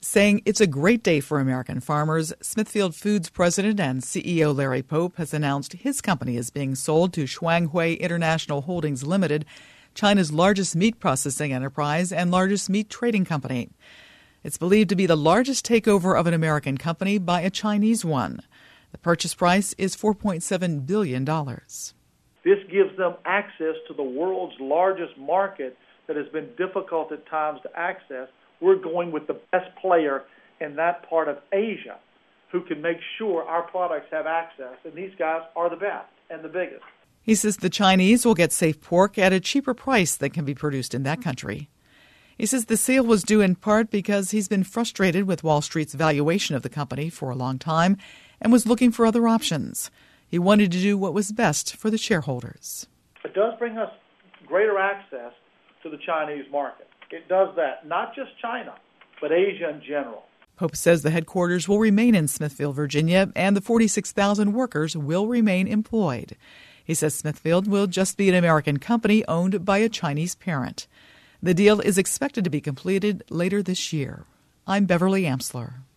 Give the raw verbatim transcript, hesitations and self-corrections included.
Saying it's a great day for American farmers, Smithfield Foods president and C E O Larry Pope has announced his company is being sold to Shuanghui International Holdings Limited, China's largest meat processing enterprise and largest meat trading company. It's believed to be the largest takeover of an American company by a Chinese one. The purchase price is four point seven billion dollars. This gives them access to the world's largest market that has been difficult at times to access. We're going with the best player in that part of Asia who can make sure our products have access, and these guys are the best and the biggest. He says the Chinese will get safe pork at a cheaper price than can be produced in that country. He says the sale was due in part because he's been frustrated with Wall Street's valuation of the company for a long time and was looking for other options. He wanted to do what was best for the shareholders. It does bring us greater access to the Chinese market. It does that, not just China, but Asia in general. Pope says the headquarters will remain in Smithfield, Virginia, and the forty-six thousand workers will remain employed. He says Smithfield will just be an American company owned by a Chinese parent. The deal is expected to be completed later this year. I'm Beverly Amsler.